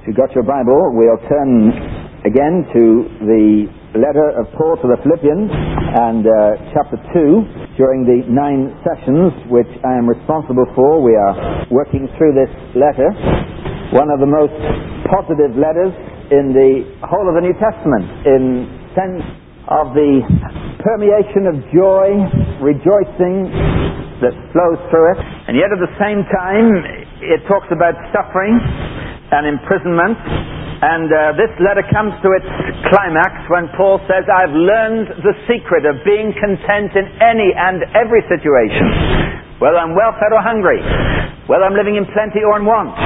If you've got your Bible, we'll turn again to the letter of Paul to the Philippians and chapter 2. During the 9 sessions which I am responsible for, we are working through this letter, one of the most positive letters in the whole of the New Testament, in sense of the permeation of joy, rejoicing that flows through it. And yet at the same time, it talks about suffering and imprisonment. And this letter comes to its climax when Paul says, I've learned the secret of being content in any and every situation, whether I'm well fed or hungry, whether I'm living in plenty or in want.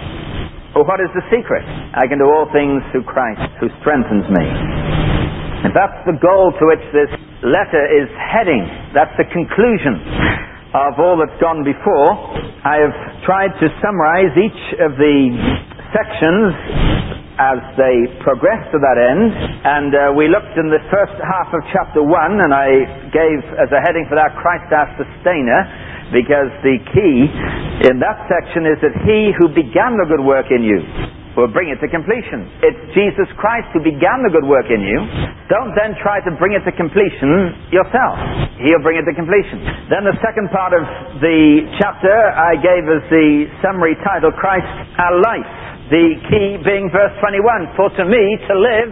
Well, what is the secret? I can do all things through Christ who strengthens me. And that's the goal to which this letter is heading. That's the conclusion of all that's gone before. I have tried to summarize each of the sections as they progress to that end, and we looked in the first half of chapter 1, and I gave as a heading for that, Christ our Sustainer, because the key in that section is that He who began the good work in you will bring it to completion. It's Jesus Christ who began the good work in you. Don't then try to bring it to completion yourself. He'll bring it to completion. Then the second part of the chapter I gave as the summary title, Christ our Life. The key being verse 21, for to me to live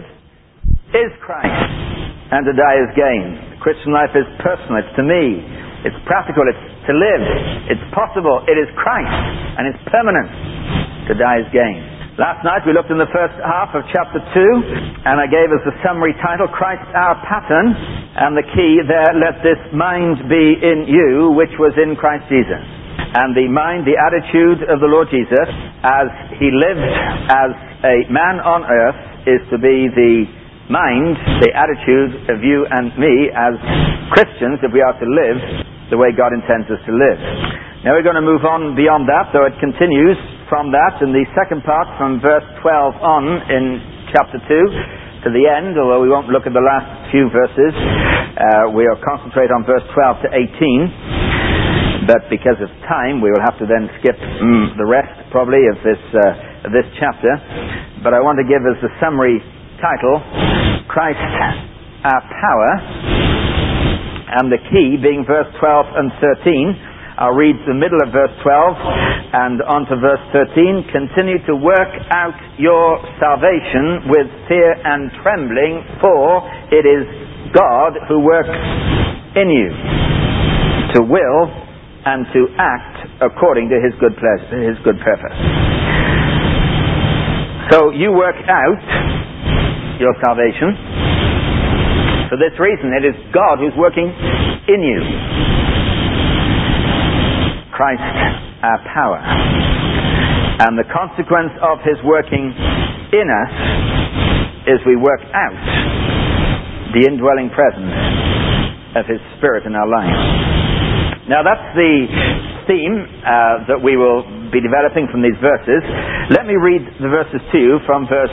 is Christ, and to die is gain. The Christian life is personal, it's to me, it's practical, it's to live, it's possible, it is Christ, and it's permanent. To die is gain. Last night we looked in the first half of chapter 2, and I gave us the summary title, Christ our Pattern, and the key there, let this mind be in you, which was in Christ Jesus. And the mind, the attitude of the Lord Jesus, as He lived as a man on earth, is to be the mind, the attitude of you and me as Christians, if we are to live the way God intends us to live. Now we're going to move on beyond that, though it continues from that in the second part, from verse 12 on in chapter 2 to the end, although we won't look at the last few verses. We'll concentrate on verse 12 to 18. But because of time, we will have to then skip the rest, probably, of this chapter. But I want to give as the summary title, Christ our Power, and the key being verse 12 and 13. I'll read the middle of verse 12 and on to verse 13. Continue to work out your salvation with fear and trembling, for it is God who works in you to will and to act according to His good pleasure, His good purpose. So you work out your salvation. For this reason, it is God who's working in you. Christ our power. And the consequence of His working in us is we work out the indwelling presence of His Spirit in our lives. Now that's the theme that we will be developing from these verses. Let me read the verses to you from verse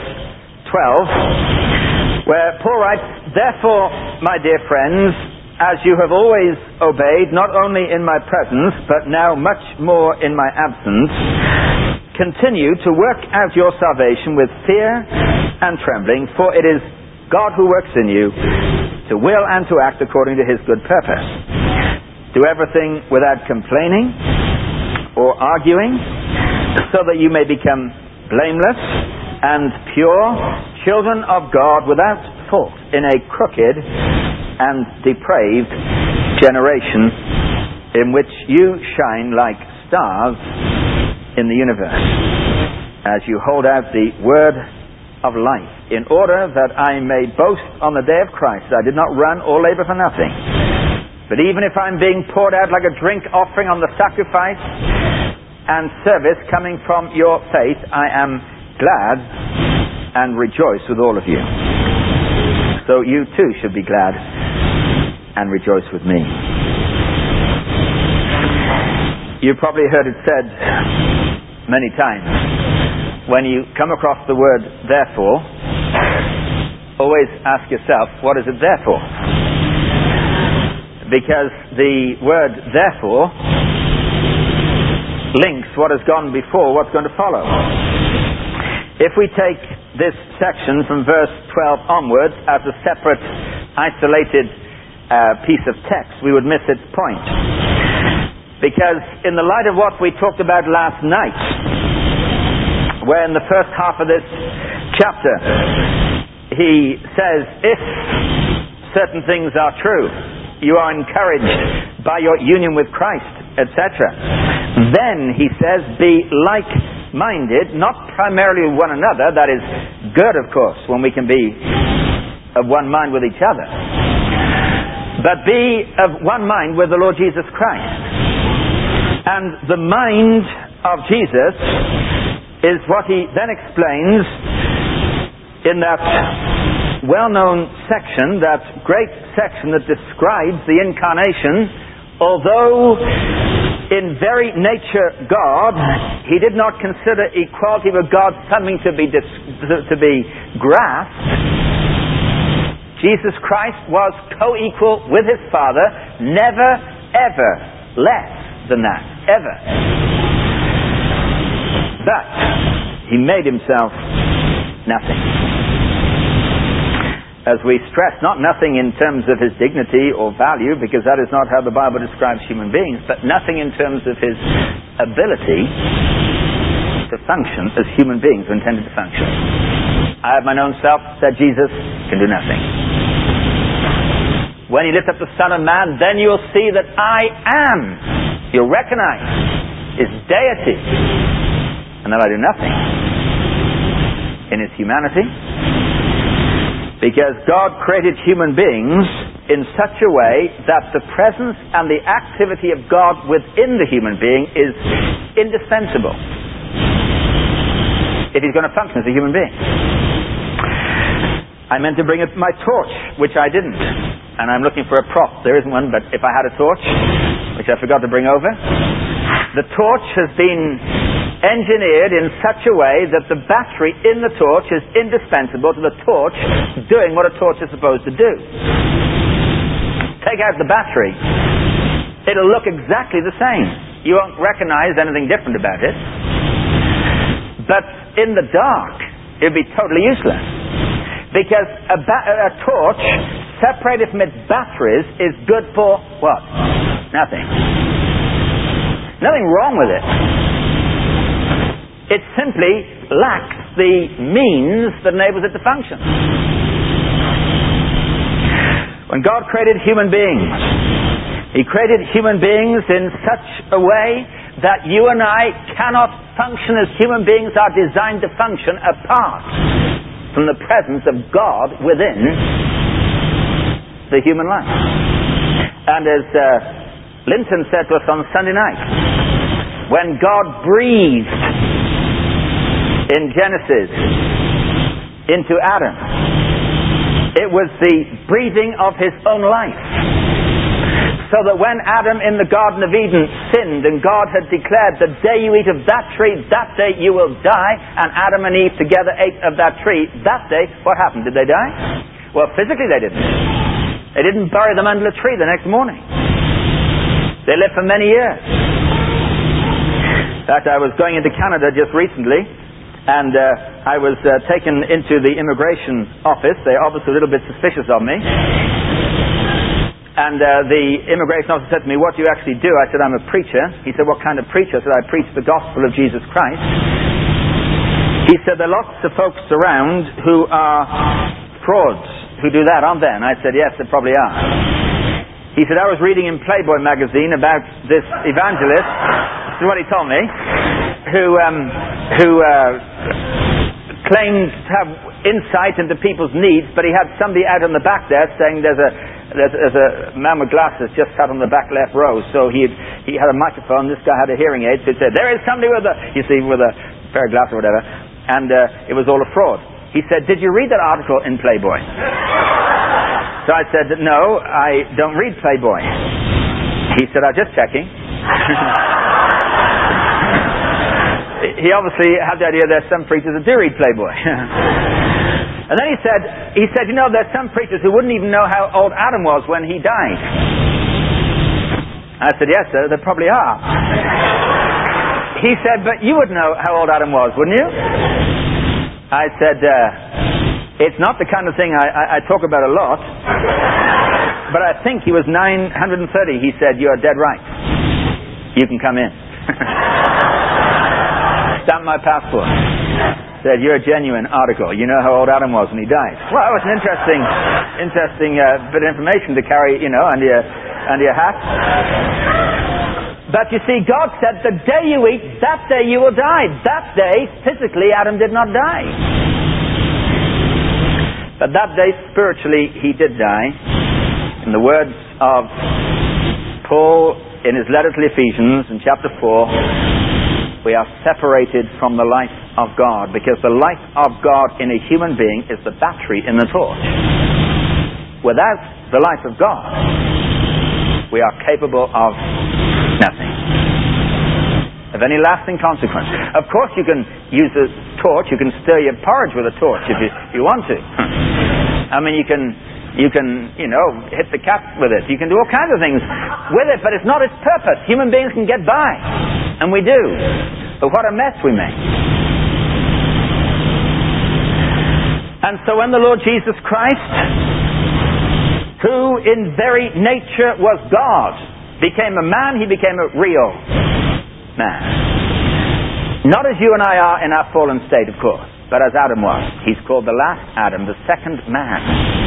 12, where Paul writes, therefore, my dear friends, as you have always obeyed, not only in my presence, but now much more in my absence, continue to work out your salvation with fear and trembling, for it is God who works in you to will and to act according to His good purpose. Do everything without complaining or arguing, so that you may become blameless and pure, children of God without fault, in a crooked and depraved generation, in which you shine like stars in the universe, as you hold out the word of life, in order that I may boast on the day of Christ. I did not run or labor for nothing. But even if I'm being poured out like a drink offering on the sacrifice and service coming from your faith, I am glad and rejoice with all of you. So you too should be glad and rejoice with me. You've probably heard it said many times, when you come across the word therefore, always ask yourself, what is it there for? Because the word therefore links what has gone before, what's going to follow. If we take this section from verse 12 onwards as a separate, isolated piece of text, we would miss its point. Because in the light of what we talked about last night, where in the first half of this chapter, he says, if certain things are true, you are encouraged by your union with Christ, etc. Then, he says, be like-minded, not primarily with one another. That is good, of course, when we can be of one mind with each other. But be of one mind with the Lord Jesus Christ. And the mind of Jesus is what he then explains in that well-known section, that great section that describes the incarnation. Although in very nature God, he did not consider equality with God something to be grasped. Jesus Christ was co-equal with his Father, never, ever less than that. Ever. But he made himself nothing. As we stress, not nothing in terms of his dignity or value, because that is not how the Bible describes human beings, but nothing in terms of his ability to function as human beings are intended to function. I have mine own self, said Jesus, can do nothing. When you lift up the Son of Man, then you'll see that I am. You'll recognize his deity, and that I do nothing in his humanity. Because God created human beings in such a way that the presence and the activity of God within the human being is indispensable if he's going to function as a human being. I meant to bring up my torch, which I didn't. And I'm looking for a prop. There isn't one, but if I had a torch, which I forgot to bring over, the torch has been engineered in such a way that the battery in the torch is indispensable to the torch doing what a torch is supposed to do. Take out the battery, it'll look exactly the same. You won't recognize anything different about it. But in the dark, it'll be totally useless. Because a torch separated from its batteries is good for what? Nothing. Nothing wrong with it. It simply lacks the means that enables it to function. When God created human beings, he created human beings in such a way that you and I cannot function as human beings are designed to function apart from the presence of God within the human life. And as Linton said to us on Sunday night, when God breathed in Genesis into Adam, it was the breathing of his own life. So that when Adam in the Garden of Eden sinned and God had declared, the day you eat of that tree, that day you will die, and Adam and Eve together ate of that tree, that day, what happened? Did they die? Well, physically they didn't. They didn't bury them under a tree the next morning. They lived for many years. In fact, I was going into Canada just recently, and I was taken into the immigration office. They're obviously a little bit suspicious of me. And the immigration officer said to me, what do you actually do? I said, I'm a preacher. He said, what kind of preacher? I said, I preach the gospel of Jesus Christ. He said, there are lots of folks around who are frauds who do that, aren't there? And I said, yes, there probably are. He said, I was reading in Playboy magazine about this evangelist, this is what he told me, who claimed to have insight into people's needs, but he had somebody out on the back there saying there's a man with glasses just sat on the back left row. So he had a microphone, this guy had a hearing aid, so he said, there is somebody with a pair of glasses or whatever, and it was all a fraud. He said, did you read that article in Playboy? So I said, no, I don't read Playboy. He said, I'm just checking. He obviously had the idea there's some preachers that do read Playboy. And then he said, you know, there's some preachers who wouldn't even know how old Adam was when he died. I said, yes, sir, there probably are. He said, but you would know how old Adam was, wouldn't you? I said, it's not the kind of thing I talk about a lot, but I think he was 930. He said, "You're dead right. You can come in." Stamped my passport. Said, "You're a genuine article. You know how old Adam was when he died." Well, it was an interesting bit of information to carry, under your hat. But you see, God said, "The day you eat, that day you will die." That day, physically, Adam did not die. But that day, spiritually, he did die. In the words of Paul in his letter to the Ephesians in chapter 4, we are separated from the life of God, because the life of God in a human being is the battery in the torch. Without the life of God, we are capable of nothing of any lasting consequence. Of course, you can use a torch. You can stir your porridge with a torch if you want to. I mean, you can hit the cat with it. You can do all kinds of things with it, but it's not its purpose. Human beings can get by, and we do. But what a mess we make. And so when the Lord Jesus Christ, who in very nature was God, became a man, he became a real man. Not as you and I are in our fallen state, of course, but as Adam was. He's called the last Adam, the second man.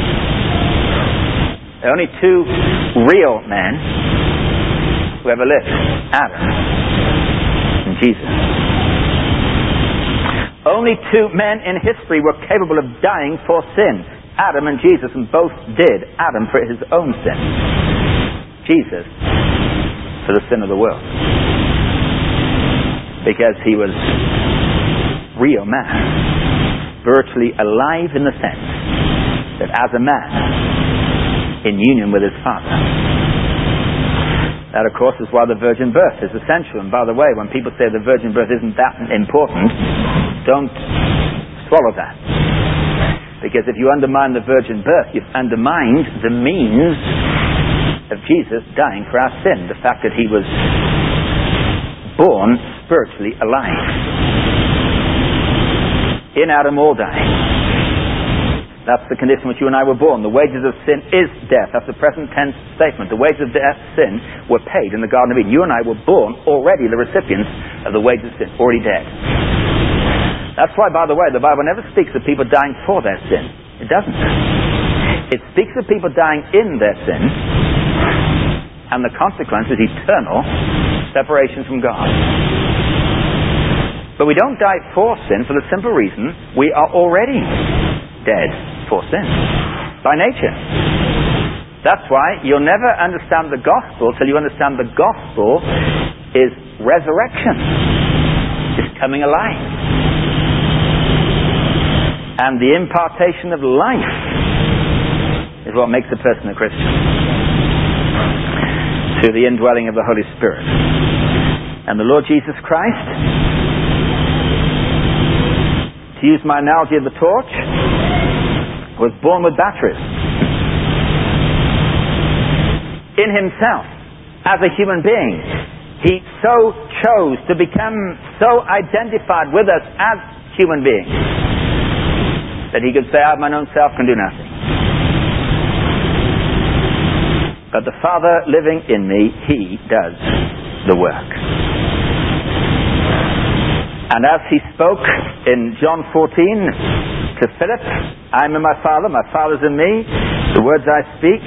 There are only two real men who ever lived: Adam and Jesus. Only two men in history were capable of dying for sin: Adam and Jesus, and both did. Adam for his own sin, Jesus for the sin of the world, because he was real man, spiritually alive in the sense that as a man, in union with his Father. That, of course, is why the virgin birth is essential. And by the way, when people say the virgin birth isn't that important, don't swallow that. Because if you undermine the virgin birth, you've undermined the means of Jesus dying for our sin. The fact that he was born spiritually alive. In Adam all die. That's the condition which you and I were born. The wages of sin is death. That's the present tense statement. The wages of death, sin, were paid in the Garden of Eden. You and I were born already the recipients of the wages of sin, already dead. That's why, by the way, the Bible never speaks of people dying for their sin. It doesn't. It speaks of people dying in their sin, and the consequence is eternal separation from God. But we don't die for sin for the simple reason we are already dead for sin by nature. That's why you'll never understand the gospel till you understand the gospel is resurrection. It's coming alive. And the impartation of life is what makes a person a Christian, through the indwelling of the Holy Spirit. And the Lord Jesus Christ, to use my analogy of the torch, was born with batteries. In himself, as a human being, he so chose to become so identified with us as human beings that he could say, "I of my own self can do nothing. But the Father living in me, he does the work." And as he spoke in John 14 to Philip, "I am in my Father, my Father's in me. The words I speak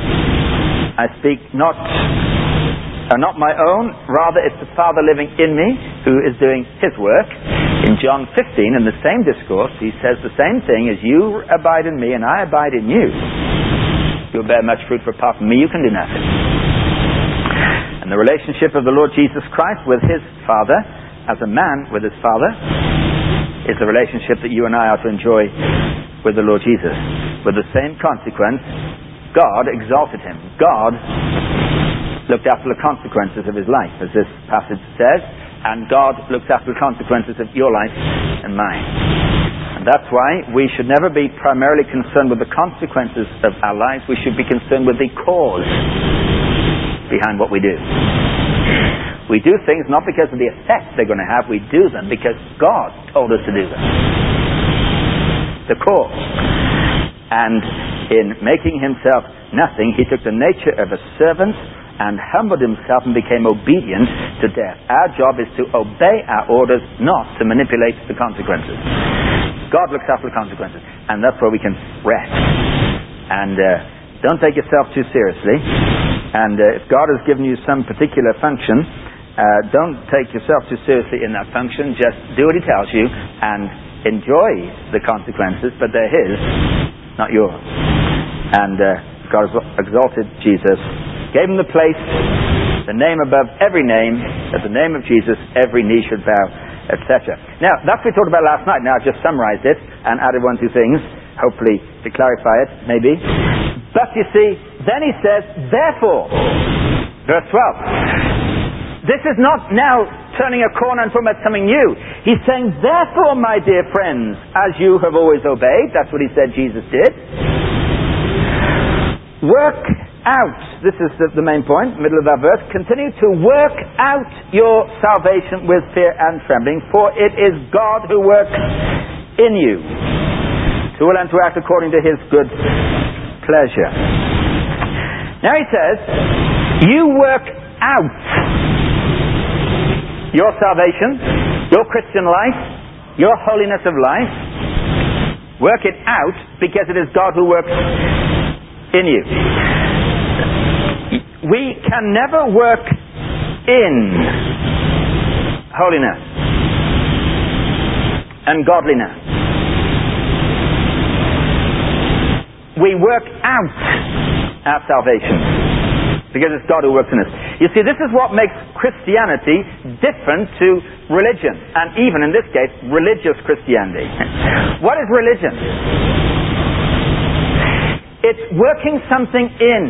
are not my own. Rather, it's the Father living in me who is doing his work." In John 15, in the same discourse, he says the same thing: "As you abide in me and I abide in you, you'll bear much fruit, for apart from me you can do nothing." And the relationship of the Lord Jesus Christ with his Father, as a man with his Father, is the relationship that you and I are to enjoy with the Lord Jesus. With the same consequence, God exalted him. God looked after the consequences of his life, as this passage says, and God looks after the consequences of your life and mine. And that's why we should never be primarily concerned with the consequences of our lives. We should be concerned with the cause behind what we do. We do things not because of the effect they're going to have. We do them because God told us to do them. the cause. And in making himself nothing, he took the nature of a servant and humbled himself and became obedient to death. Our job is to obey our orders, not to manipulate the consequences. God looks after the consequences, and that's where we can rest. And don't take yourself too seriously. And if God has given you some particular function, don't take yourself too seriously in that function. Just do what he tells you and enjoy the consequences, but they're his, not yours. And God has exalted Jesus, gave him the place, the name above every name, at the name of Jesus every knee should bow, etc. Now, that's what we talked about last night. Now I've just summarized it and added one or two things, hopefully to clarify it, maybe. But you see, then he says, therefore, verse 12. This is not now turning a corner and talking about something new. He's saying, therefore, my dear friends, as you have always obeyed, that's what he said Jesus did, work out, this is the main point, middle of that verse, continue to work out your salvation with fear and trembling, for it is God who works in you to will and to act according to his good pleasure. Now he says, you work out your salvation, your Christian life, your holiness of life. Work it out because it is God who works in you. We can never work in holiness and godliness. We work out our salvation because it's God who works in us. You see, this is what makes Christianity different to religion, and even in this case, religious Christianity. What is religion? It's working something in.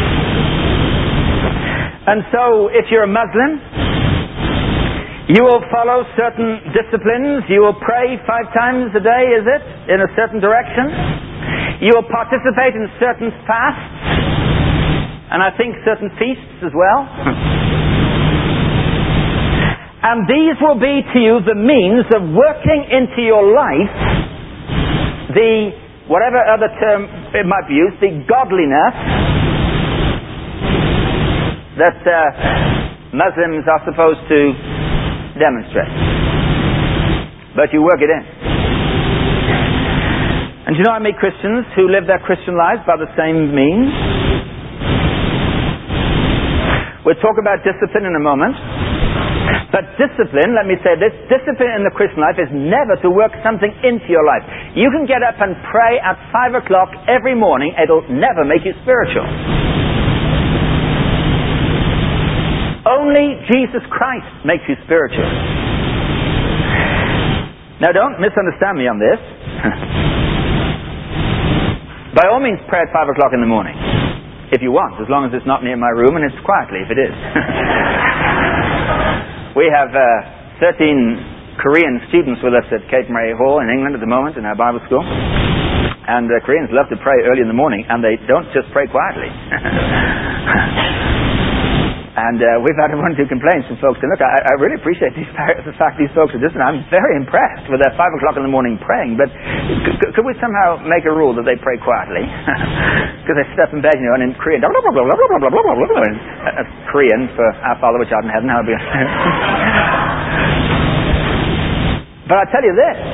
And so, if you're a Muslim, you will follow certain disciplines. You will pray 5 times a day, is it? In a certain direction. You will participate in certain fasts, and I think certain feasts as well. And these will be to you the means of working into your life the, whatever other term it might be used, the godliness that Muslims are supposed to demonstrate. But you work it in. And you know, I meet Christians who live their Christian lives by the same means. We'll talk about discipline in a moment. But discipline, let me say this, discipline in the Christian life is never to work something into your life. You can get up and pray at 5 o'clock every morning. It'll never make you spiritual. Only Jesus Christ makes you spiritual. Now, don't misunderstand me on this. By all means, pray at 5 o'clock in the morning. If you want, as long as it's not near my room and it's quietly, if it is. We have 13 Korean students with us at Cape Mary Hall in England at the moment in our Bible school. And Koreans love to pray early in the morning, and they don't just pray quietly. And we've had one or two complaints from folks saying, look, I really appreciate the fact these folks are distant. I'm very impressed with their 5 o'clock in the morning praying, but could we somehow make a rule that they pray quietly? Because they sit up in bed, you know, and in Korean, blah, blah, blah, blah, blah, blah, blah, blah, blah. That's Korean for our Father which art in heaven. But I tell you this,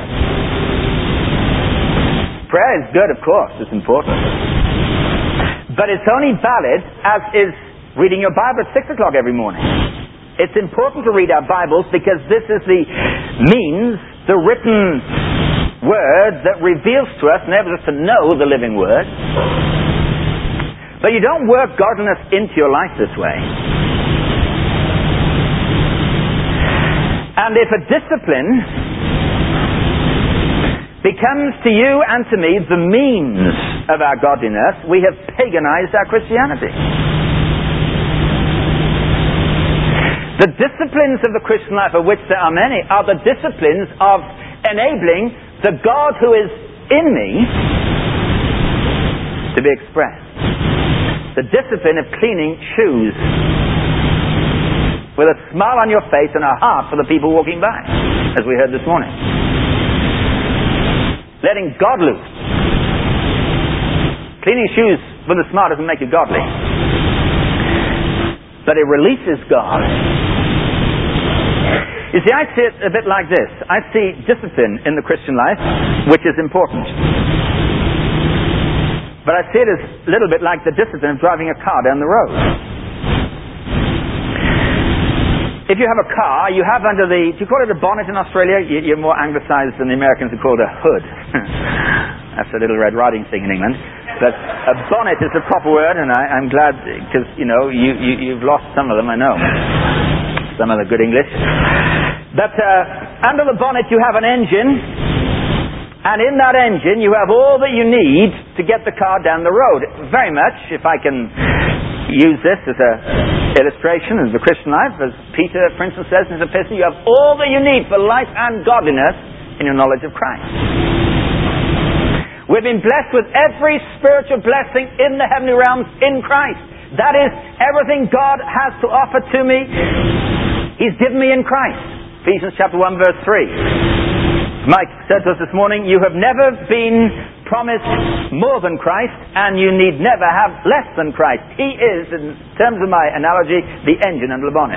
prayer is good, of course, it's important. But it's only valid as is reading your Bible at 6 o'clock every morning. It's important to read our Bibles because this is the means, the written word that reveals to us, enables us to know the living word. But you don't work godliness into your life this way. And if a discipline becomes to you and to me the means of our godliness, we have paganized our Christianity. The disciplines of the Christian life, of which there are many, are the disciplines of enabling the God who is in me to be expressed. The discipline of cleaning shoes with a smile on your face and a heart for the people walking by, as we heard this morning. letting God loose. Cleaning shoes with the smart doesn't make you godly. But it releases God. You see, I see it a bit like this. I see discipline in the Christian life, which is important. But I see it as a little bit like the discipline of driving a car down the road. If you have a car, you have under the... Do you call it a bonnet in Australia? You're more anglicized than the Americans who call it a hood. That's a little Red Riding thing in England. But a bonnet is the proper word, and I'm glad, because, you've lost some of them, I know. Some of the good English. But under the bonnet you have an engine, and in that engine you have all that you need to get the car down the road. Very much, if I can use this as an illustration of the Christian life, as Peter, for instance, says in his epistle, you have all that you need for life and godliness in your knowledge of Christ. We've been blessed with every spiritual blessing in the heavenly realms in Christ. That is everything God has to offer to me. He's given me in Christ. Ephesians chapter 1 verse 3. Mike said to us this morning, you have never been promised more than Christ, and you need never have less than Christ. He is, in terms of my analogy, the engine under the bonnet.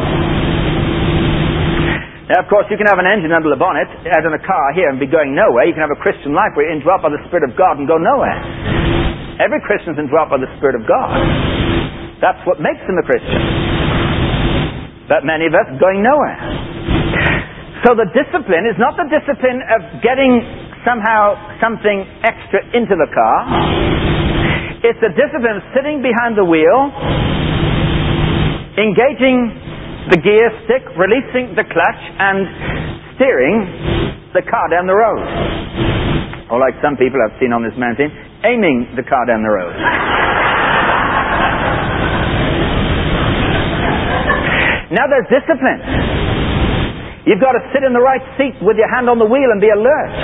Now, of course, you can have an engine under the bonnet, as in a car here, and be going nowhere. You can have a Christian life where you're indwelt by the Spirit of God and go nowhere. Every Christian is indwelt by the Spirit of God. That's what makes them a Christian. But many of us going nowhere. So the discipline is not the discipline of getting somehow something extra into the car. It's the discipline of sitting behind the wheel, engaging the gear stick, releasing the clutch, and steering the car down the road. Or like some people I've seen on this mountain, aiming the car down the road. Now there's discipline. You've got to sit in the right seat with your hand on the wheel and be alert.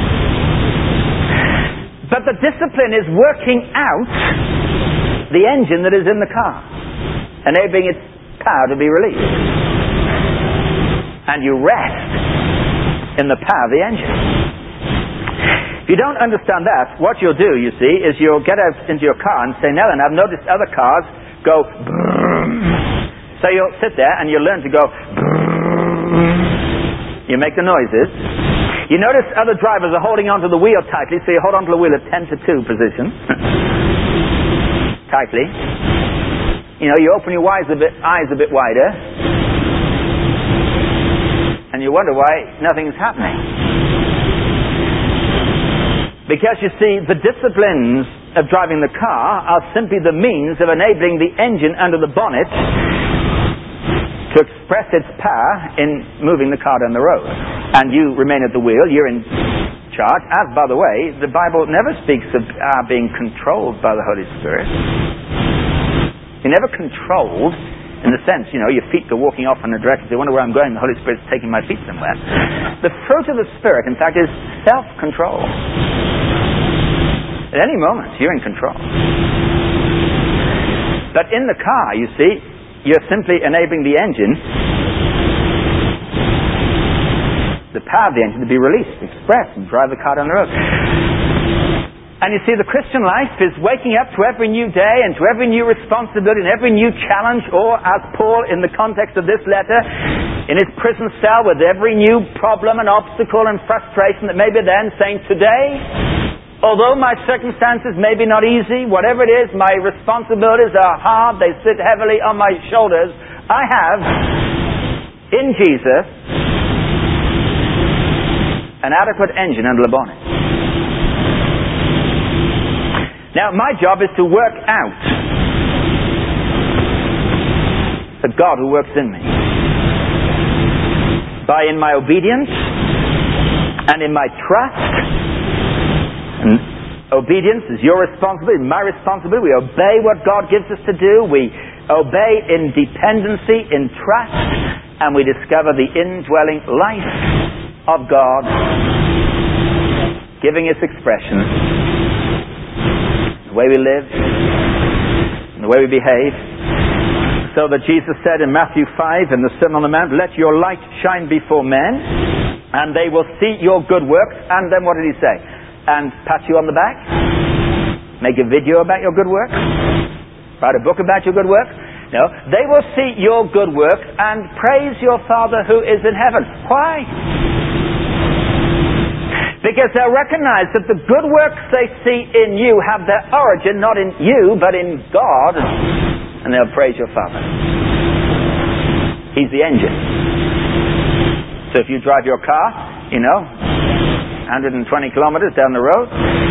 But the discipline is working out the engine that is in the car, enabling its power to be released. And you rest in the power of the engine. If you don't understand that, what you'll do, you see, is you'll get out into your car and say, Nellen, I've noticed other cars go boom. So you'll sit there and you'll learn to go boom. You make the noises. You notice other drivers are holding onto the wheel tightly, so you hold onto the wheel at 10 to 2 position. Tightly. You open your eyes a bit wider, and you wonder why nothing's happening. Because you see, the disciplines of driving the car are simply the means of enabling the engine under the bonnet to express its power in moving the car down the road. And you remain at the wheel, you're in charge. As, by the way, the Bible never speaks of being controlled by the Holy Spirit. You're never controlled in the sense, your feet are walking off in a direction. You wonder where I'm going, the Holy Spirit's taking my feet somewhere. The fruit of the Spirit, in fact, is self-control. At any moment, you're in control. But in the car, you see, you're simply enabling the engine, the power of the engine, to be released, expressed, and drive the car down the road. And you see, the Christian life is waking up to every new day and to every new responsibility and every new challenge, or as Paul, in the context of this letter, in his prison cell with every new problem and obstacle and frustration that may be there, and saying, today, although my circumstances may be not easy, whatever it is, my responsibilities are hard, they sit heavily on my shoulders, I have, in Jesus, an adequate engine under the bonnet. Now, my job is to work out the God who works in me. By in my obedience and in my trust. And obedience is your responsibility, my responsibility. We obey what God gives us to do. We obey in dependency, in trust, and we discover the indwelling life of God, giving its expression, the way we live, and the way we behave. So that Jesus said in Matthew 5 in the Sermon on the Mount, let your light shine before men, and they will see your good works. And then what did he say? and pat you on the back, make a video about your good work, write a book about your good work. No, they will see your good work and praise your Father who is in heaven. Why? Because they'll recognize that the good works they see in you have their origin not in you, but in God, and they'll praise your Father. He's the engine. So if you drive your car, 120 kilometers down the road,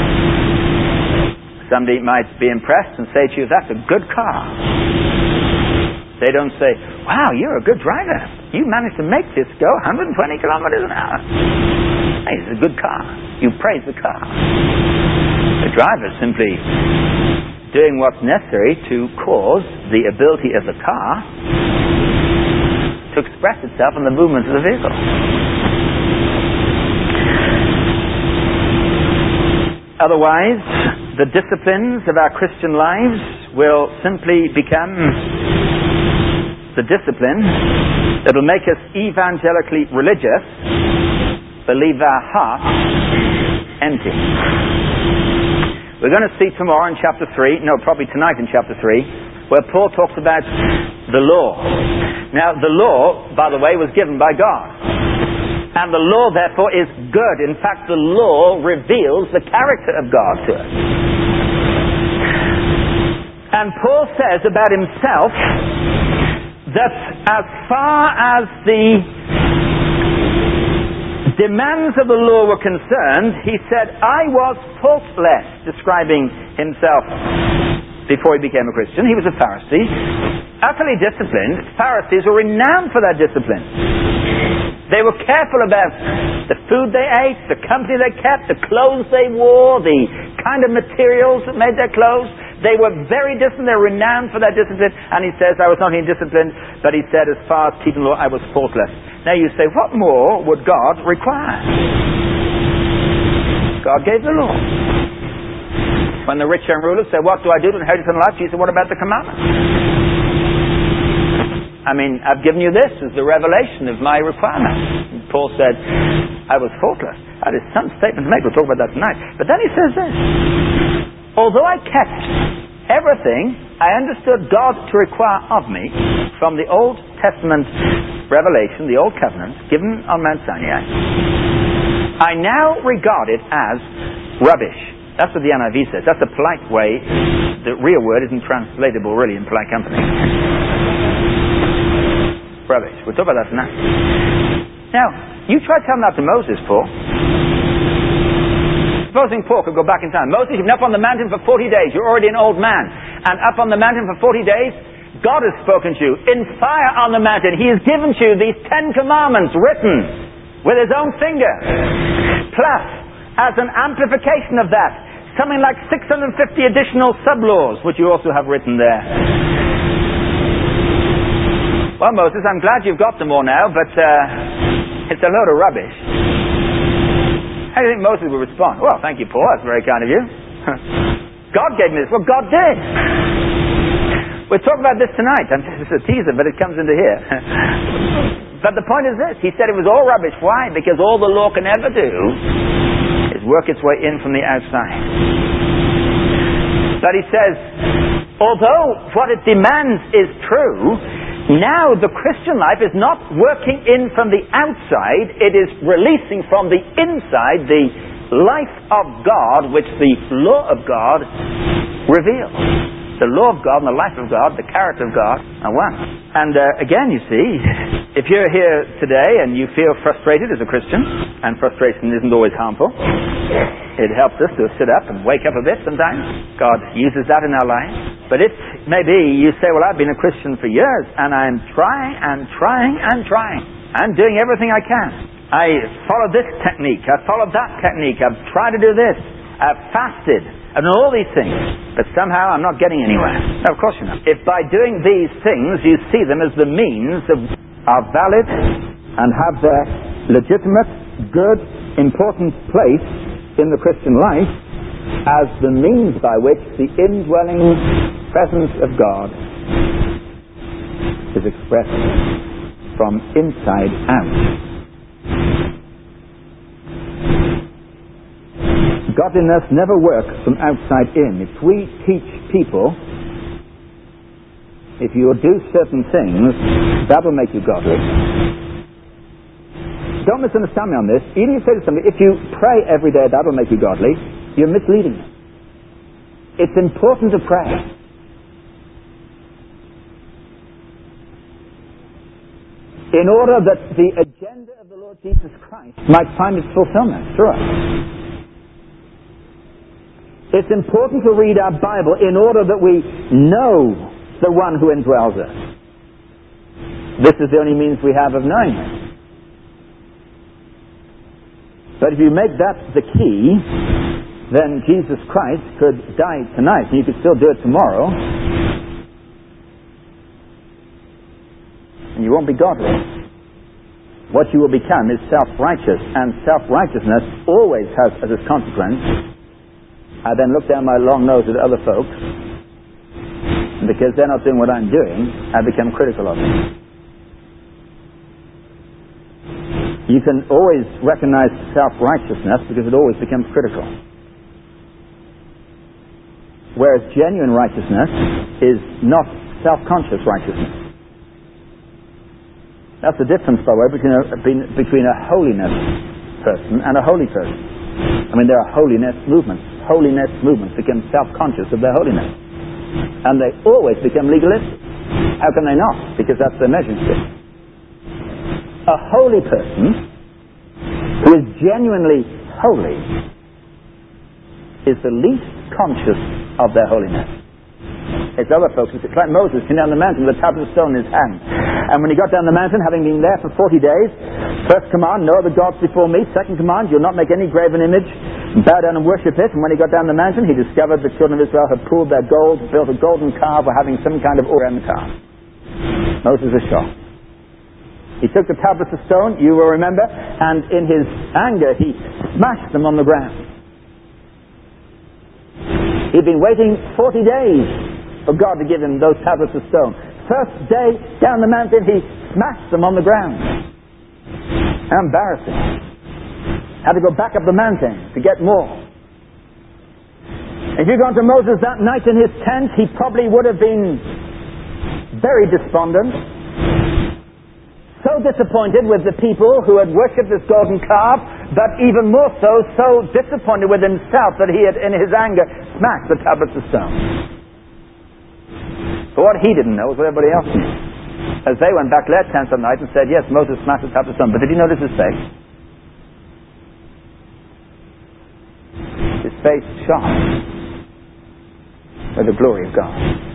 somebody might be impressed and say to you, that's a good car. They don't say, wow, you're a good driver. You managed to make this go 120 kilometers an hour. Hey, it's a good car. You praise the car. The driver is simply doing what's necessary to cause the ability of the car to express itself in the movement of the vehicle. Otherwise, the disciplines of our Christian lives will simply become the discipline that will make us evangelically religious, but leave our hearts empty. We're going to see tomorrow in chapter 3, probably tonight in chapter 3, where Paul talks about the law. Now, the law, by the way, was given by God. And the law, therefore, is good. In fact, the law reveals the character of God to us. And Paul says about himself that as far as the demands of the law were concerned, he said, I was faultless, describing himself before he became a Christian. He was a Pharisee, utterly disciplined. Pharisees were renowned for their discipline. They were careful about the food they ate, the company they kept, the clothes they wore, the kind of materials that made their clothes. They were very disciplined. They were renowned for their discipline. And he says, I was not only disciplined, but he said, as far as keeping the law, I was faultless. Now you say, what more would God require? God gave the law. When the rich young ruler said, what do I do to inherit eternal life? Jesus said, what about the commandments? I've given you this as the revelation of my requirement. And Paul said, I was faultless. That is some statement to make. We'll talk about that tonight. But then he says this. Although I kept everything I understood God to require of me from the Old Testament revelation, the Old Covenant, given on Mount Sinai, I now regard it as rubbish. That's what the NIV says. That's a polite way. The real word isn't translatable really in polite company. Rubbish. We'll talk about that tonight. Now, you try telling that to Moses, Paul. Supposing Paul could go back in time. Moses, you've been up on the mountain for 40 days. You're already an old man. And up on the mountain for 40 days, God has spoken to you. In fire on the mountain, He has given to you these 10 commandments written with His own finger. Plus, as an amplification of that, something like 650 additional sub-laws, which you also have written there. Well, Moses, I'm glad you've got them all now, but it's a load of rubbish. How do you think Moses would respond? Well, thank you, Paul. That's very kind of you. God gave me this. Well, God did. We'll talk about this tonight. This is a teaser, but it comes into here. But the point is this. He said it was all rubbish. Why? Because all the law can ever do is work its way in from the outside. But he says, although what it demands is true, now the Christian life is not working in from the outside, it is releasing from the inside the life of God, which the law of God reveals. The law of God and the life of God, the character of God are one. And again, you see, if you're here today and you feel frustrated as a Christian, and frustration isn't always harmful, it helps us to sit up and wake up a bit sometimes. God uses that in our lives. But if maybe you say, well, I've been a Christian for years, and I'm trying. I'm doing everything I can. I follow this technique. I follow that technique. I've tried to do this. I've fasted. I've done all these things. But somehow I'm not getting anywhere. No, of course you're not. If by doing these things you see them as the means are valid and have their legitimate, good, important place in the Christian life as the means by which the indwelling presence of God is expressed from inside out, Godliness never works from outside in. If we teach people, if you do certain things, that will make you godly. Don't misunderstand me on this. Even if you say to somebody, if you pray every day, that will make you godly, you're misleading them. It's important to pray. In order that the agenda of the Lord Jesus Christ might find its fulfillment through us. It's important to read our Bible in order that we know the one who indwells us. This is the only means we have of knowing Him. But if you make that the key, then Jesus Christ could die tonight, and you could still do it tomorrow, and you won't be godly. What you will become is self-righteous, and self-righteousness always has as its consequence, I then look down my long nose at other folks, and because they're not doing what I'm doing, I become critical of them. You can always recognize self-righteousness because it always becomes critical. Whereas genuine righteousness is not self-conscious righteousness. That's the difference, by the way, between a holiness person and a holy person. I mean, there are holiness movements. Holiness movements become self-conscious of their holiness. And they always become legalistic. How can they not? Because that's their measuring stick. A holy person who is genuinely holy is the least conscious of their holiness. It's other folks. It's like Moses came down the mountain with a tablet of stone in his hand. And when he got down the mountain, having been there for 40 days, first command, no other gods before me. Second command, you'll not make any graven image, bow down and worship it. And when he got down the mountain, he discovered the children of Israel had pooled their gold, built a golden calf, were having some kind of Urim calf. Moses was shocked. He took the tablets of stone, you will remember, and in his anger he smashed them on the ground. He'd been waiting 40 days for God to give him those tablets of stone. First day down the mountain, he smashed them on the ground. How embarrassing. Had to go back up the mountain to get more. If you'd gone to Moses that night in his tent, he probably would have been very despondent. So disappointed with the people who had worshipped this golden calf, but even more so disappointed with himself that he had, in his anger, smashed the tablets of stone. But what he didn't know was what everybody else knew. As they went back to their tents that night and said, yes, Moses smashed the tablets of stone, but did he notice his face? His face shone with the glory of God.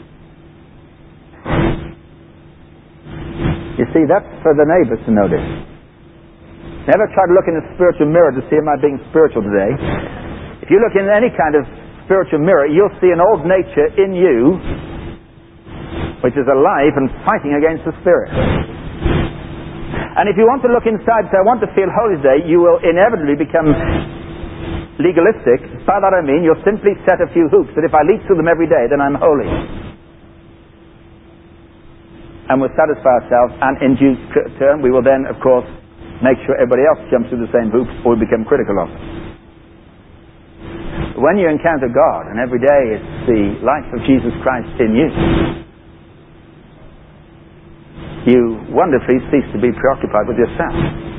You see, that's for the neighbors to notice. Never try to look in a spiritual mirror to see am I being spiritual today. If you look in any kind of spiritual mirror, you'll see an old nature in you which is alive and fighting against the Spirit. And if you want to look inside and say, I want to feel holy today, you will inevitably become legalistic. By that I mean you'll simply set a few hoops that if I leap through them every day, then I'm holy. And we'll satisfy ourselves, and in due turn we will then, of course, make sure everybody else jumps through the same hoops, or we become critical of them. When you encounter God, and every day it's the life of Jesus Christ in you, you wonderfully cease to be preoccupied with yourself.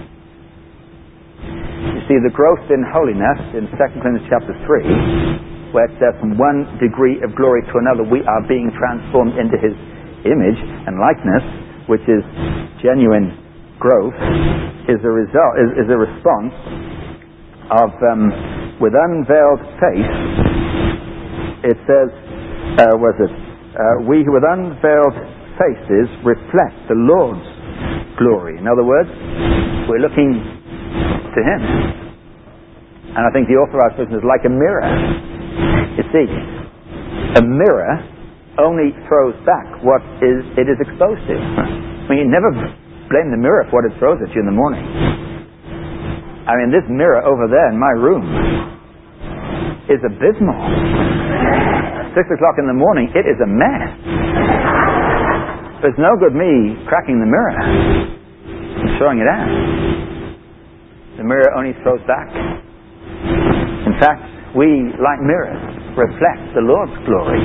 You see, the growth in holiness in 2 Corinthians chapter 3, where it says from one degree of glory to another we are being transformed into His image and likeness, which is genuine growth, is a response of with unveiled face. It says, we who with unveiled faces reflect the Lord's glory. In other words, we're looking to Him. And I think the authorized version is like a mirror. You see, a mirror only throws back what it is exposed to. I mean, you never blame the mirror for what it throws at you in the morning. I mean, this mirror over there in my room is abysmal. 6 o'clock in the morning, it is a mess. There's no good me cracking the mirror and throwing it out. The mirror only throws back. In fact, We, like mirrors, reflect the Lord's glory.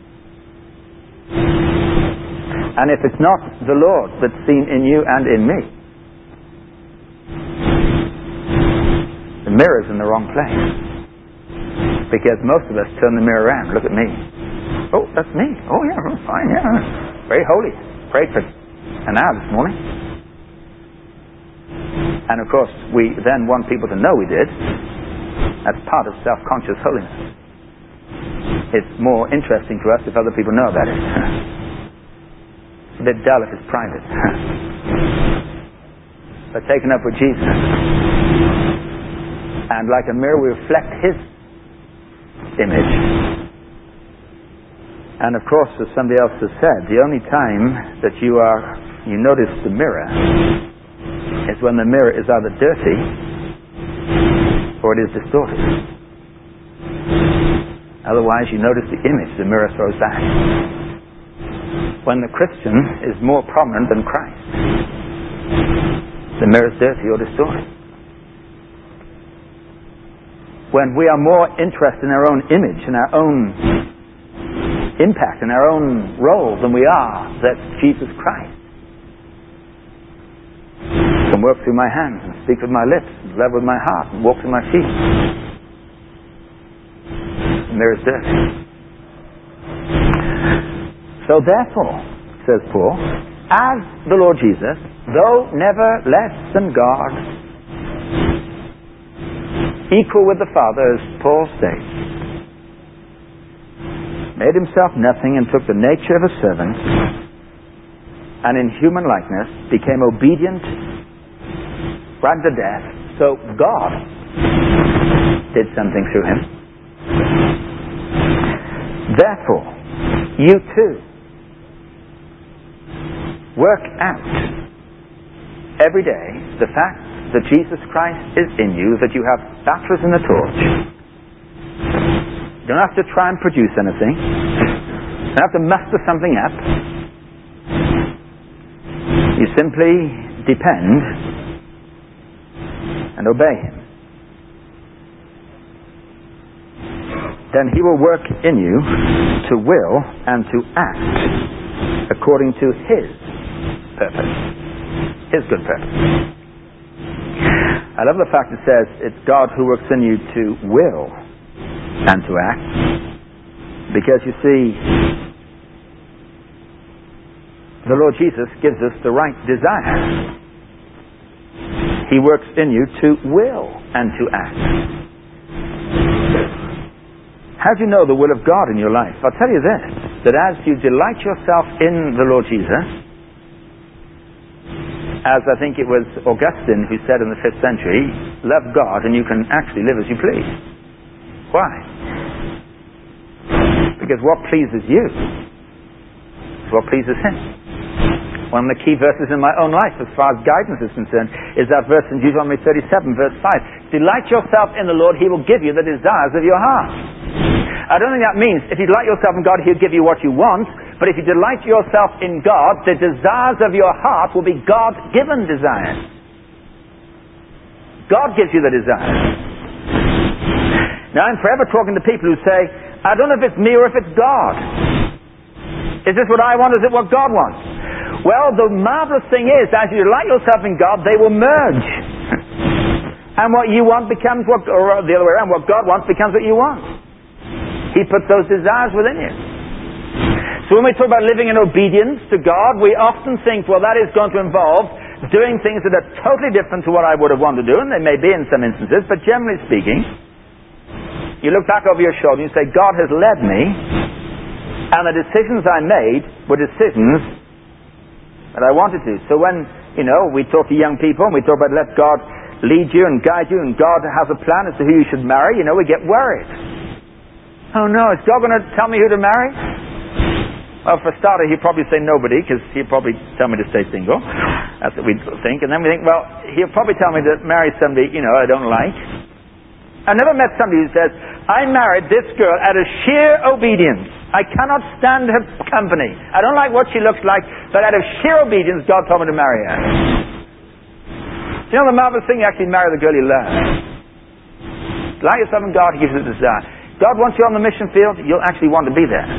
And if it's not the Lord that's seen in you and in me, the mirror's in the wrong place. Because most of us turn the mirror around. Look at me. Oh, that's me. Oh, yeah, fine, yeah. Very holy. Prayed for an hour this morning. And of course, we then want people to know we did. That's part of self-conscious holiness. It's more interesting to us if other people know about it. It's a bit dull if it's private. But taken up with Jesus. And like a mirror, we reflect His image. And of course, as somebody else has said, the only time that you notice the mirror is when the mirror is either dirty or it is distorted. Otherwise, you notice the image the mirror throws back. When the Christian is more prominent than Christ, the mirror is dirty or distorted. When we are more interested in our own image and our own impact and our own role than we are that Jesus Christ can work through my hands and speak with my lips and love with my heart and walk through my feet. The mirror is dirty. So therefore, says Paul, as the Lord Jesus, though never less than God, equal with the Father, as Paul states, made himself nothing and took the nature of a servant, and in human likeness became obedient right to death. So God did something through him. Therefore, you too work out every day the fact that Jesus Christ is in you, that you have baptism in the torch. You don't have to try and produce anything. You don't have to muster something up. You simply depend and obey Him. Then He will work in you to will and to act according to His purpose. His good purpose. I love the fact it says it's God who works in you to will and to act. Because you see, the Lord Jesus gives us the right desire. He works in you to will and to act. How do you know the will of God in your life? I'll tell you this, that as you delight yourself in the Lord Jesus, as I think it was Augustine who said in the 5th century, love God and you can actually live as you please. Why? Because what pleases you is what pleases Him. One of the key verses in my own life as far as guidance is concerned is that verse in Deuteronomy 37 verse 5. Delight yourself in the Lord, He will give you the desires of your heart. I don't think that means if you delight yourself in God, He'll give you what you want. But if you delight yourself in God, the desires of your heart will be God-given desires. God gives you the desires. Now I'm forever talking to people who say, I don't know if it's me or if it's God. Is this what I want or is it what God wants? Well, the marvelous thing is, as you delight yourself in God, they will merge. And what you want becomes what, or the other way around, what God wants becomes what you want. He puts those desires within you. So when we talk about living in obedience to God, we often think, well, that is going to involve doing things that are totally different to what I would have wanted to do, and they may be in some instances, but generally speaking, you look back over your shoulder and you say, God has led me, and the decisions I made were decisions that I wanted to. So when, we talk to young people and we talk about let God lead you and guide you and God has a plan as to who you should marry, we get worried. Oh no, is God going to tell me who to marry? Well, for a starter, He'll probably say nobody, because He'll probably tell me to stay single. That's what we think. And then we think, well, He'll probably tell me to marry somebody, I don't like. I've never met somebody who says, I married this girl out of sheer obedience. I cannot stand her company. I don't like what she looks like, but out of sheer obedience, God told me to marry her. The marvelous thing, you actually marry the girl you love. Delight yourself in God, He gives you the desire. God wants you on the mission field, you'll actually want to be there.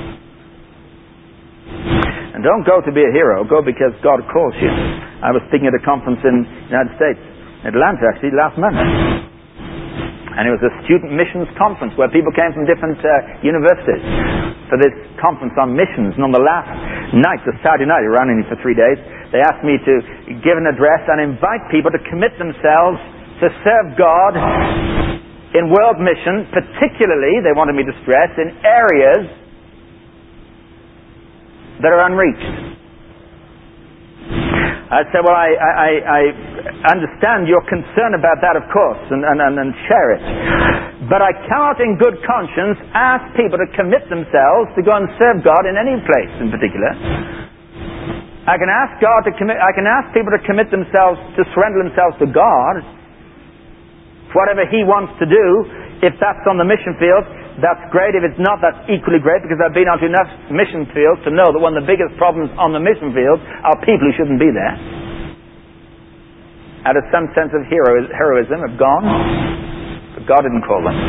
And don't go to be a hero, go because God calls you. I was speaking at a conference in the United States, Atlanta actually, last month. And it was a student missions conference where people came from different universities for this conference on missions. And on the last night, the Saturday night, it ran only for 3 days, they asked me to give an address and invite people to commit themselves to serve God in world mission. Particularly, they wanted me to stress, in areas that are unreached. I said, well, I understand your concern about that, of course, and share it. But I cannot in good conscience ask people to commit themselves to go and serve God in any place in particular. I can ask people to commit themselves, to surrender themselves to God, whatever He wants to do. If that's on the mission field, that's great. If it's not, that's equally great, because I've been onto enough mission fields to know that one of the biggest problems on the mission field are people who shouldn't be there. Out of some sense of heroism have gone, but God didn't call them.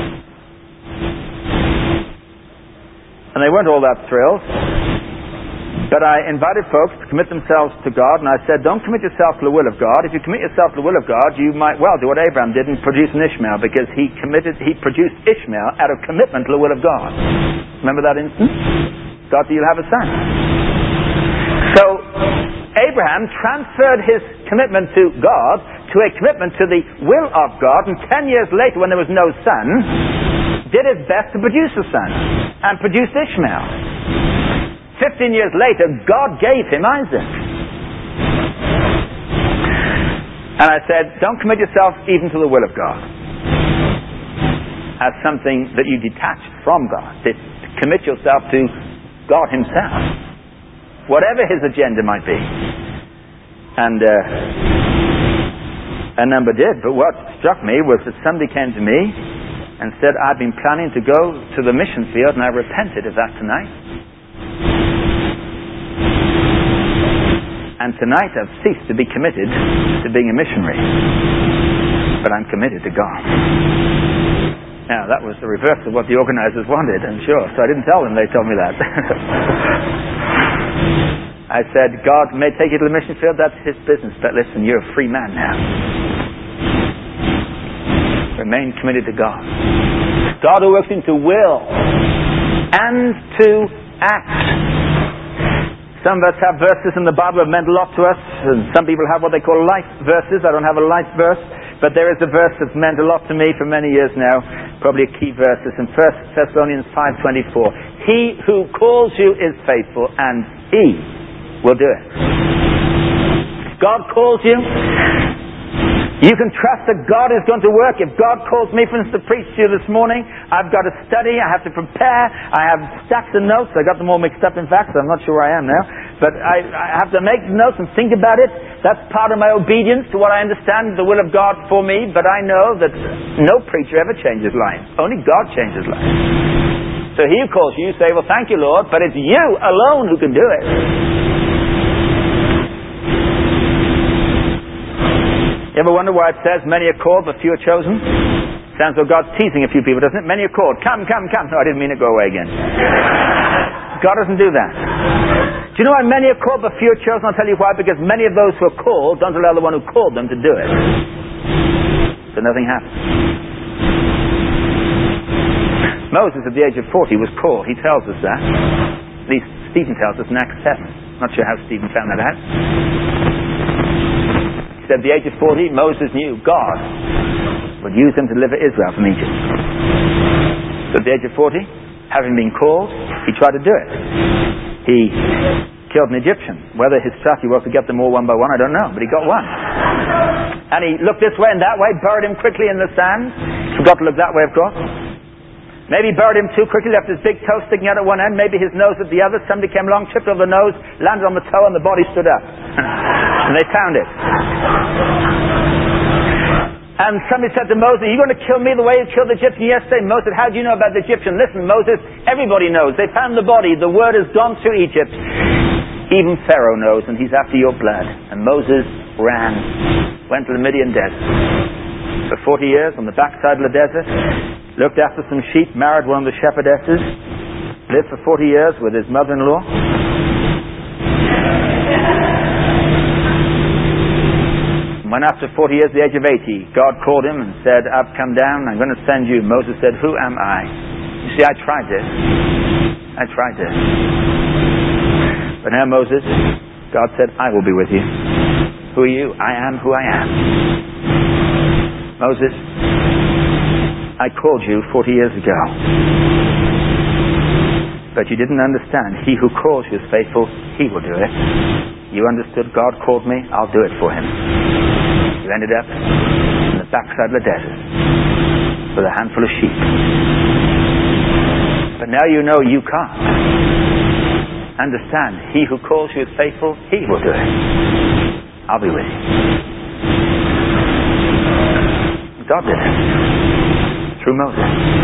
And they weren't all that thrilled. But I invited folks to commit themselves to God, and I said, don't commit yourself to the will of God. If you commit yourself to the will of God, you might well do what Abraham did and produce an Ishmael, because he produced Ishmael out of commitment to the will of God. Remember that instance? God said, you'll have a son. So Abraham transferred his commitment to God to a commitment to the will of God, and 10 years later, when there was no son, did his best to produce a son, and produced Ishmael. 15 years later, God gave him Isaac. And I said, don't commit yourself even to the will of God as something that you detach from God. Commit yourself to God Himself, whatever His agenda might be. And a number did. But what struck me was that somebody came to me and said, I've been planning to go to the mission field, and I repented of that tonight. And tonight I've ceased to be committed to being a missionary. But I'm committed to God. Now, that was the reverse of what the organizers wanted, I'm sure. So I didn't tell them they told me that. I said, God may take you to the mission field, that's His business. But listen, you're a free man now. Remain committed to God. God who works into will and to act. Some of us have verses in the Bible that have meant a lot to us, and some people have what they call life verses. I don't have a life verse, but there is a verse that's meant a lot to me for many years now, probably a key verse. It's in 1 Thessalonians 5:24. He who calls you is faithful, and He will do it. God calls you. You can trust that God is going to work. If God calls me, for instance, to preach to you this morning, I've got to study, I have to prepare, I have stacks of notes. I got them all mixed up, in fact, so I'm not sure where I am now. But I have to make notes and think about it. That's part of my obedience to what I understand the will of God for me. But I know that no preacher ever changes lives. Only God changes lives. So He who calls you, you say, well, thank you, Lord, but it's you alone who can do it. You ever wonder why it says, many are called, but few are chosen? Sounds like God's teasing a few people, doesn't it? Many are called. Come, come, come. No, I didn't mean to go away again. God doesn't do that. Do you know why many are called, but few are chosen? I'll tell you why. Because many of those who are called don't allow the one who called them to do it. So nothing happens. Moses, at the age of 40, was called. He tells us that. At least Stephen tells us in Acts 7. Not sure how Stephen found that out. At the age of 40, Moses knew God would use him to deliver Israel from Egypt. So at the age of 40, having been called, he tried to do it. He killed an Egyptian. Whether his strategy was to get them all one by one, I don't know, but he got one. And he looked this way and that way, buried him quickly in the sand. Forgot to look that way, of course. Maybe buried him too quickly, left his big toe sticking out at one end, maybe his nose at the other. Somebody came along, tripped over the nose, landed on the toe, and the body stood up. And they found it. And somebody said to Moses, are you going to kill me the way you killed the Egyptian yesterday? Moses said, how do you know about the Egyptian? Listen, Moses, everybody knows. They found the body. The word has gone through Egypt. Even Pharaoh knows, and he's after your blood. And Moses ran, went to the Midian desert. for 40 years on the backside of the desert, looked after some sheep, married one of the shepherdesses, lived for 40 years with his mother-in-law. When after 40 years, the age of 80, God called him and said, I've come down, I'm going to send you. Moses said, who am I? You see, I tried this. But now Moses, God said, I will be with you. Who are you? I am who I am. Moses, I called you 40 years ago. But you didn't understand. He who calls you is faithful. He will do it. You understood God called me. I'll do it for him. You ended up in the backside of the desert with a handful of sheep. But now you know you can't. Understand, he who calls you is faithful. He will do it. I'll be with you. God did it through Moses.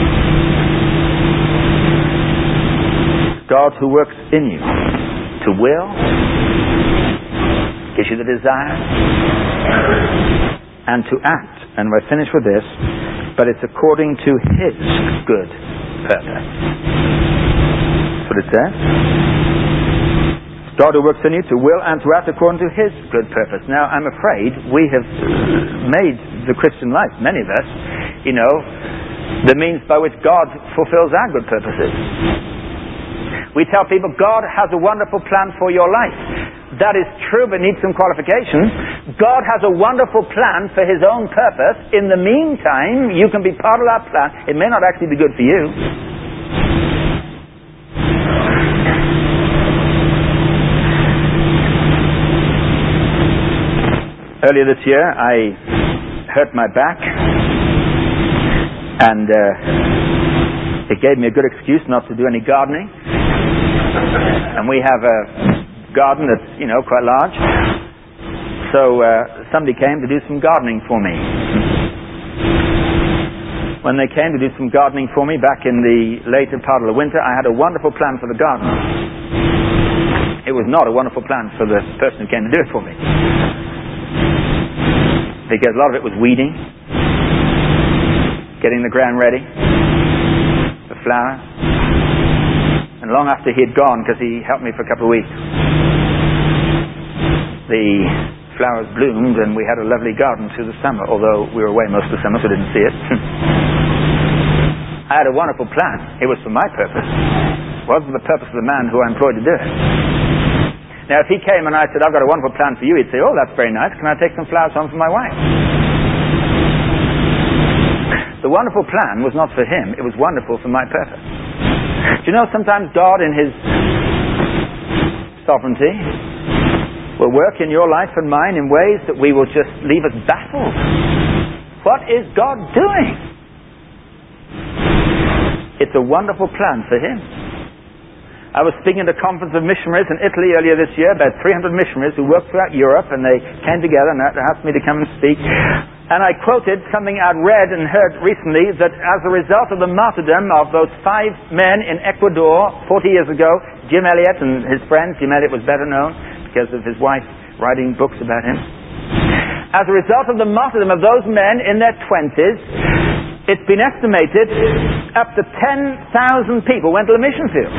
God who works in you to will, gives you the desire, and to act. And we're finished with this, but it's according to his good purpose. That's what it says. God who works in you to will and to act according to his good purpose. Now, I'm afraid we have made the Christian life, many of us, the means by which God fulfills our good purposes. We tell people God has a wonderful plan for your life. That is true, but needs some qualifications. God has a wonderful plan for his own purpose. In the meantime, you can be part of that plan. It may not actually be good for you. Earlier this year, I hurt my back, and it gave me a good excuse not to do any gardening. And we have a garden that's, quite large. So somebody came to do some gardening for me. When they came to do some gardening for me back in the later part of the winter, I had a wonderful plan for the garden. It was not a wonderful plan for the person who came to do it for me. Because a lot of it was weeding, getting the ground ready, the flowers. And long after he had gone, because he helped me for a couple of weeks, the flowers bloomed and we had a lovely garden through the summer, although we were away most of the summer, so I didn't see it. I had a wonderful plan. It was for my purpose. It wasn't the purpose of the man who I employed to do it. Now, if he came and I said, I've got a wonderful plan for you, he'd say, oh, that's very nice. Can I take some flowers home for my wife? The wonderful plan was not for him. It was wonderful for my purpose. Do you know, sometimes God in his sovereignty will work in your life and mine in ways that we will just leave us baffled. What is God doing? It's a wonderful plan for him. I was speaking at a conference of missionaries in Italy earlier this year, about 300 missionaries who worked throughout Europe, and they came together and asked me to come and speak. And I quoted something I'd read and heard recently, that as a result of the martyrdom of those 5 men in Ecuador 40 years ago, Jim Elliot and his friends, Jim Elliot was better known because of his wife writing books about him. As a result of the martyrdom of those men in their 20s, it's been estimated up to 10,000 people went to the mission field.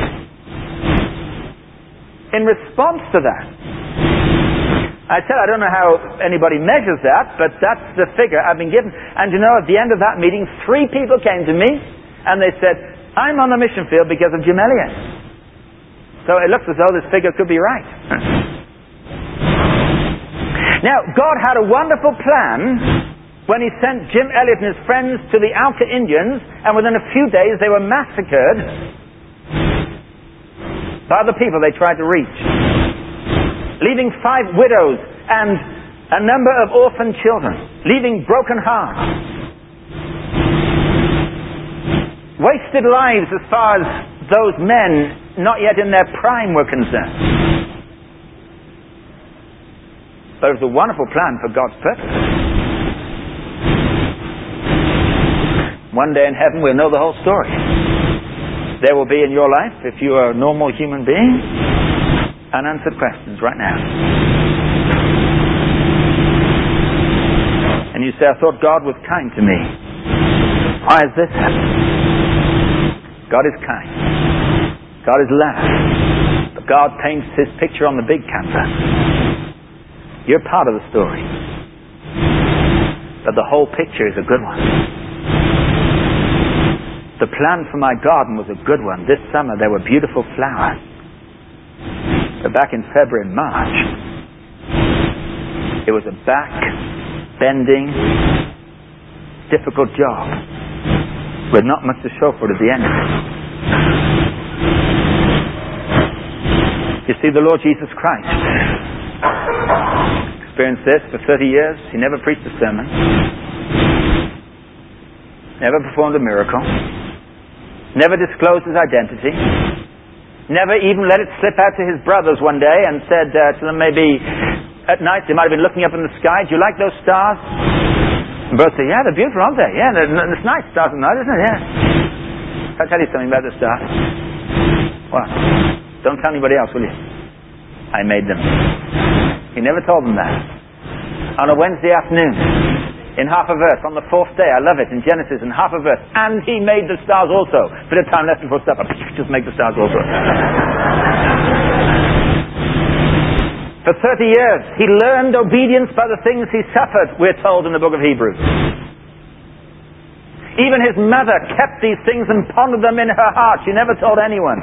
In response to that, I said, I don't know how anybody measures that, but that's the figure I've been given. And at the end of that meeting, 3 people came to me and they said, I'm on the mission field because of Jim Elliot. So it looks as though this figure could be right. Now, God had a wonderful plan when he sent Jim Elliot and his friends to the Auca Indians, and within a few days they were massacred by the people they tried to reach, leaving 5 widows and a number of orphan children, leaving broken hearts, wasted lives as far as those men not yet in their prime were concerned. But it was a wonderful plan for God's purpose. One day in heaven we'll know the whole story. There will be in your life, if you are a normal human being, unanswered questions right now. And you say, I thought God was kind to me. Why has this happened? God is kind. God is love. But God paints His picture on the big canvas. You're part of the story. But the whole picture is a good one. The plan for my garden was a good one. This summer there were beautiful flowers. But back in February and March, it was a back-bending, difficult job with not much to show for it at the end of it. You see, the Lord Jesus Christ experienced this for 30 years. He never preached a sermon, never performed a miracle, never disclosed His identity, never even let it slip out to His brothers one day and said to them, maybe at night they might have been looking up in the sky, do you like those stars? And both say, yeah, they're beautiful, aren't they? Yeah, it's nice stars at night, isn't it? Yeah. Can I tell you something about the stars? What? Don't tell anybody else, will you? I made them. He never told them that. On a Wednesday afternoon, in half a verse, on the fourth day, I love it, in Genesis, in half a verse, and He made the stars also. Bit of time left before supper. Just make the stars also. For 30 years, He learned obedience by the things He suffered, we're told in the book of Hebrews. Even His mother kept these things and pondered them in her heart. She never told anyone.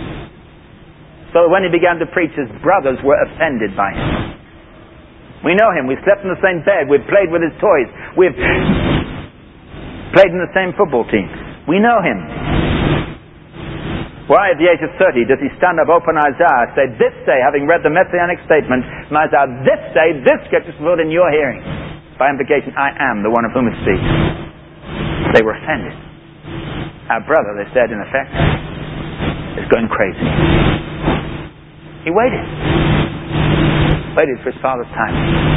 So when He began to preach, His brothers were offended by Him. We know Him. We've slept in the same bed. We've played with His toys. We've played in the same football team. We know Him. Why, at the age of 30, does He stand up, open Isaiah, say, this day, having read the Messianic statement from Isaiah, this day, this scripture is fulfilled in your hearing. By implication, I am the one of whom it speaks. They were offended. Our brother, they said, in effect, is going crazy. He waited. Waited for his father's time.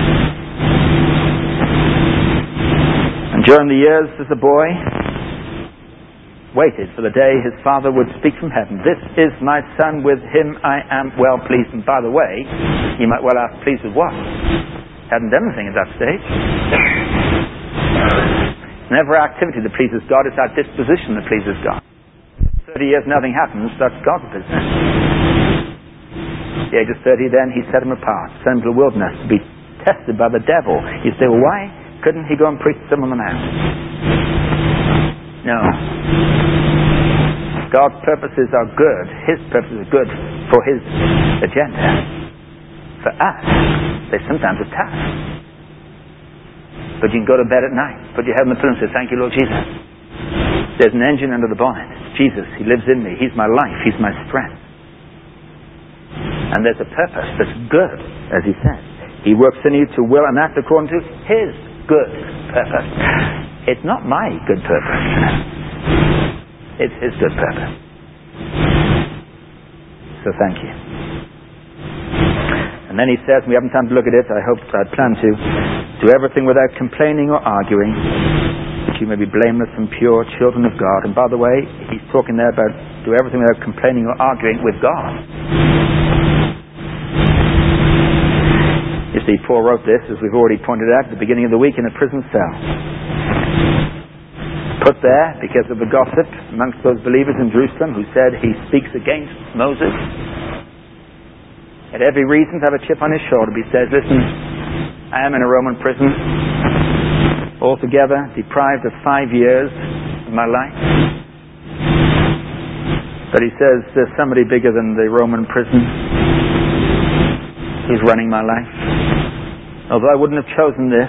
And during the years as a boy, waited for the day his father would speak from heaven. This is my son, with him I am well pleased. And by the way, you might well ask, pleased with what? Hadn't done anything at that stage. It's never activity that pleases God, it's our disposition that pleases God. 30 years nothing happens, that's God's business. At the age of 30 then, He set him apart, sent him to the wilderness to be tested by the devil. You say, well, why couldn't he go and preach to some of them out? No. God's purposes are good. His purposes are good for His agenda. For us, they sometimes are tough. But you can go to bed at night, put your head on the pillow and say, thank you, Lord Jesus. There's an engine under the bonnet. It's Jesus. He lives in me. He's my life. He's my strength. And there's a purpose that's good, as He said. He works in you to will and act according to His good purpose. It's not my good purpose. It's His good purpose. So thank you. And then He says, we haven't time to look at it, I plan to, do everything without complaining or arguing, that you may be blameless and pure children of God. And by the way, He's talking there about do everything without complaining or arguing with God. You see, Paul wrote this, as we've already pointed out, at the beginning of the week in a prison cell. Put there because of the gossip amongst those believers in Jerusalem who said he speaks against Moses. Had every reason to have a chip on his shoulder. He says, listen, I am in a Roman prison, altogether deprived of 5 years of my life. But he says, there's somebody bigger than the Roman prison who's running my life. Although I wouldn't have chosen this,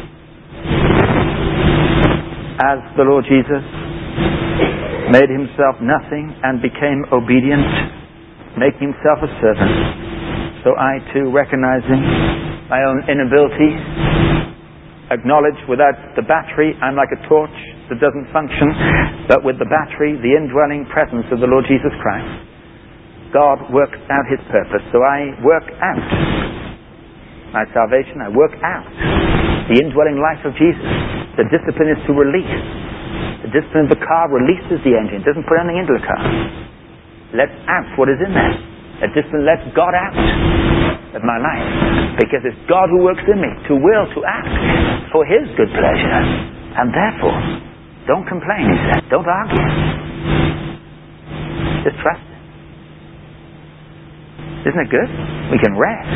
as the Lord Jesus made Himself nothing and became obedient, making Himself a servant, so I too, recognizing my own inability, acknowledge without the battery I'm like a torch that doesn't function, but with the battery, the indwelling presence of the Lord Jesus Christ, God works out His purpose. So I work out my salvation, I work out the indwelling life of Jesus. The discipline is to release. The discipline of the car releases the engine. It doesn't put anything into the car. Lets out what is in there. A discipline lets God out. of my life. Because it's God who works in me to will, to act for His good pleasure. And therefore, don't complain, he said. Don't argue. Just trust Him. Isn't it good? We can rest.